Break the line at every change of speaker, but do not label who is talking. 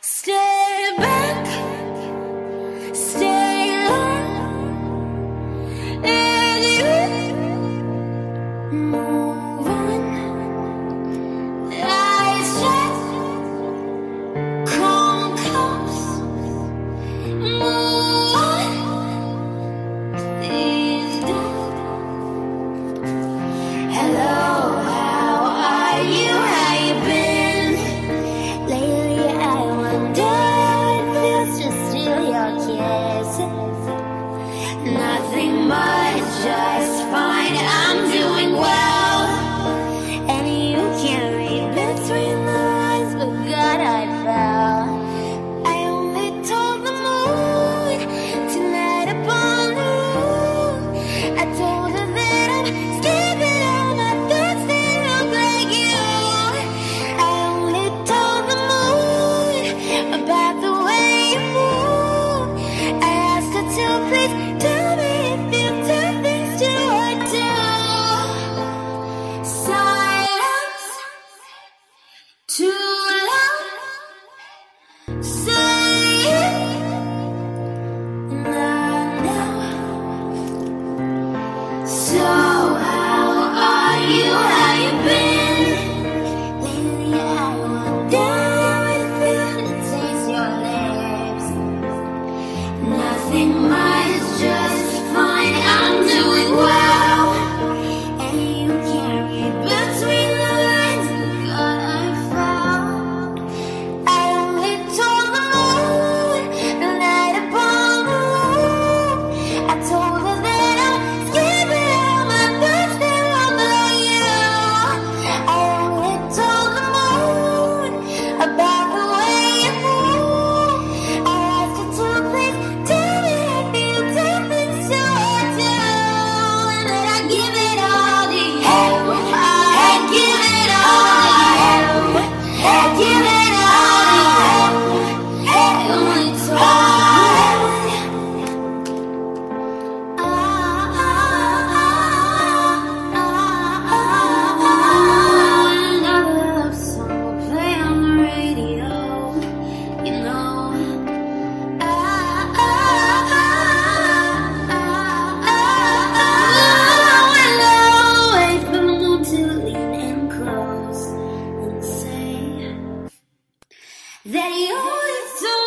Stay back, stay long, and you move on. Eyes shut, come close, move on. Is done. Hello, how are you? How you been? Lately I wonder it feels to steal your kisses. Nothing much, just fine. I'm doing well, and you can't read between the lines, but God, I fell. I only told the moon tonight upon the roof. I told her that I'm skipping all my thoughts that look like you. I only told the moon about the way you move. I asked her to please tell me if you do things to her too. Silence, too loud. Say it now. So how are you? How you been? Lately I wonder how it feels to taste your lips. Nothing much, just fine. I'm doing well, and you can't read between the lines. God, I fell. I only told the moon the night upon the roof. I told her that I'm skipping all my thoughts that look like you. I only told the moon about the way you move. I asked her to please tell me if you do things to her too. And that I give it all to you. I give it all to you. I give it all to you. I only told another love song will play on the radio, you know. Hello, wait for the moon to lean in close and say that you always told